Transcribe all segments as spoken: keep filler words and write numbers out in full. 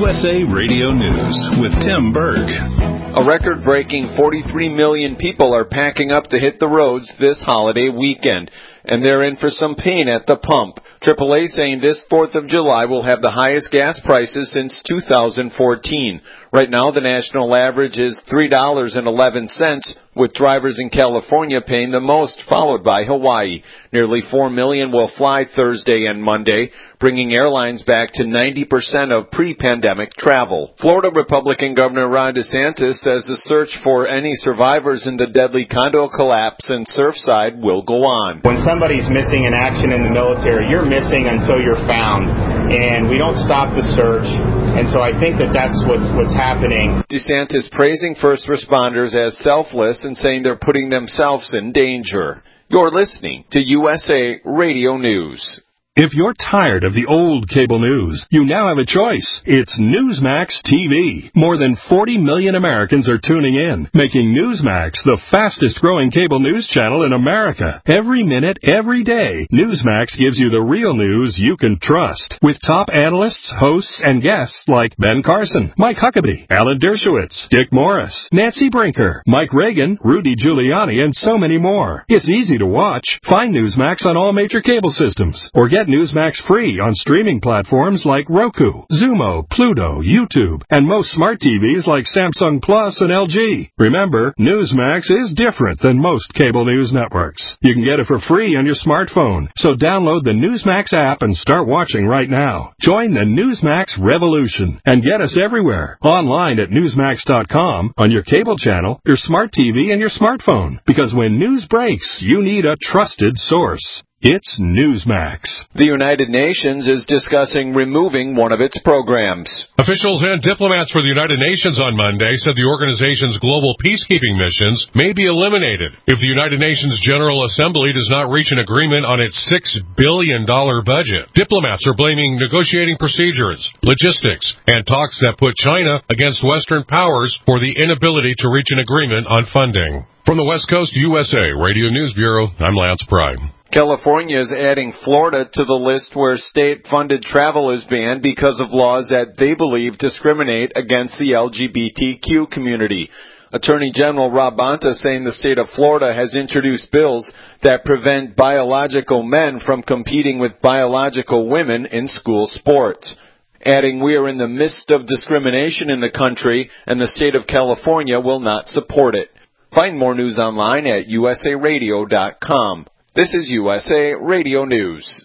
S A Radio News with Tim Berg. A record-breaking forty-three million people are packing up to hit the roads this holiday weekend, and they're in for some pain at the pump. triple A saying this fourth of July will have the highest gas prices since two thousand fourteen. Right now, the national average is three dollars and eleven cents, with drivers in California paying the most, followed by Hawaii. Nearly four million will fly Thursday and Monday, bringing airlines back to ninety percent of pre-pandemic travel. Florida Republican Governor Ron DeSantis says the search for any survivors in the deadly condo collapse in Surfside will go on. When somebody's missing in action in the military, you're missing until you're found, and we don't stop the search, and so I think that that's what's, what's happening. DeSantis praising first responders as selfless and saying they're putting themselves in danger. You're listening to U S A Radio News. If you're tired of the old cable news, you now have a choice. It's Newsmax T V. More than forty million Americans are tuning in, making Newsmax the fastest-growing cable news channel in America. Every minute, every day, Newsmax gives you the real news you can trust. With top analysts, hosts, and guests like Ben Carson, Mike Huckabee, Alan Dershowitz, Dick Morris, Nancy Brinker, Mike Reagan, Rudy Giuliani, and so many more. It's easy to watch. Find Newsmax on all major cable systems, or get Newsmax free on streaming platforms like Roku, Zumo, Pluto, YouTube, and most smart T Vs like Samsung Plus and L G. Remember, Newsmax is different than most cable news networks. You can get it for free on your smartphone, so download the Newsmax app and start watching right now. Join the Newsmax revolution and get us everywhere. Online at Newsmax dot com, on your cable channel, your smart T V, and your smartphone. Because when news breaks, you need a trusted source. It's Newsmax. The United Nations is discussing removing one of its programs. Officials and diplomats for the United Nations on Monday said the organization's global peacekeeping missions may be eliminated if the United Nations General Assembly does not reach an agreement on its six billion dollars budget. Diplomats are blaming negotiating procedures, logistics, and talks that put China against Western powers for the inability to reach an agreement on funding. From the West Coast U S A Radio News Bureau, I'm Lance Pride. California is adding Florida to the list where state-funded travel is banned because of laws that they believe discriminate against the L G B T Q community. Attorney General Rob Bonta saying the state of Florida has introduced bills that prevent biological men from competing with biological women in school sports. Adding, we are in the midst of discrimination in the country, and the state of California will not support it. Find more news online at U S A radio dot com. This is U S A Radio News.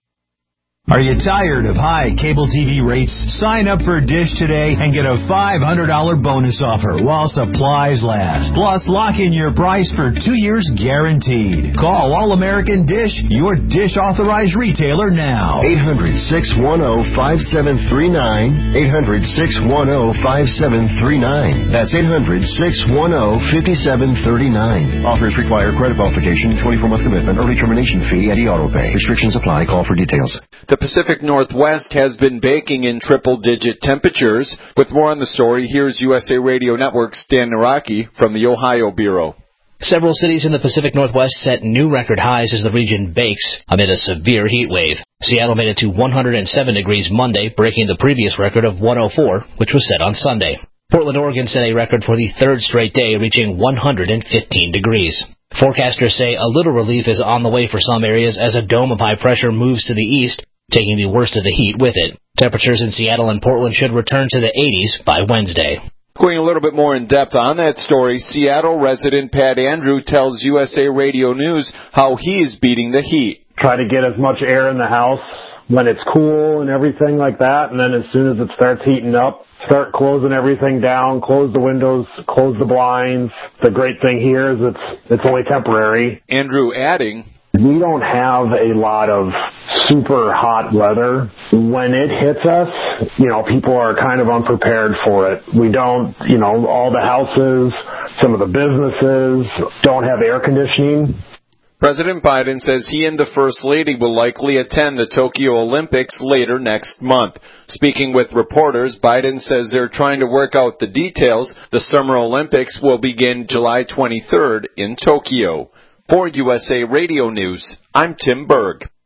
Are you tired of high cable T V rates? Sign up for Dish today and get a five hundred dollars bonus offer while supplies last. Plus, lock in your price for two years guaranteed. Call All-American Dish, your Dish authorized retailer now. eight hundred, six one zero, five seven three nine. eight hundred, six one zero, five seven three nine. That's eight hundred, six one zero, five seven three nine. Offers require credit qualification, twenty-four month commitment, early termination fee, and e-auto pay. Restrictions apply. Call for details. The Pacific Northwest has been baking in triple-digit temperatures. With more on the story, here's U S A Radio Network's Dan Naraki from the Ohio Bureau. Several cities in the Pacific Northwest set new record highs as the region bakes amid a severe heat wave. Seattle made it to one hundred seven degrees Monday, breaking the previous record of one hundred four, which was set on Sunday. Portland, Oregon set a record for the third straight day, reaching one hundred fifteen degrees. Forecasters say a little relief is on the way for some areas as a dome of high pressure moves to the east, taking the worst of the heat with it. Temperatures in Seattle and Portland should return to the eighties by Wednesday. Going a little bit more in depth on that story, Seattle resident Pat Andrew tells U S A Radio News how he is beating the heat. Try to get as much air in the house when it's cool and everything like that, and then as soon as it starts heating up, start closing everything down, close the windows, close the blinds. The great thing here is it's it's only temporary. Andrew adding, we don't have a lot of super hot weather. When it hits us, you know, people are kind of unprepared for it. We don't, you know, all the houses, some of the businesses don't have air conditioning. President Biden says he and the First Lady will likely attend the Tokyo Olympics later next month. Speaking with reporters, Biden says they're trying to work out the details. The Summer Olympics will begin July twenty-third in Tokyo. For U S A Radio News, I'm Tim Berg.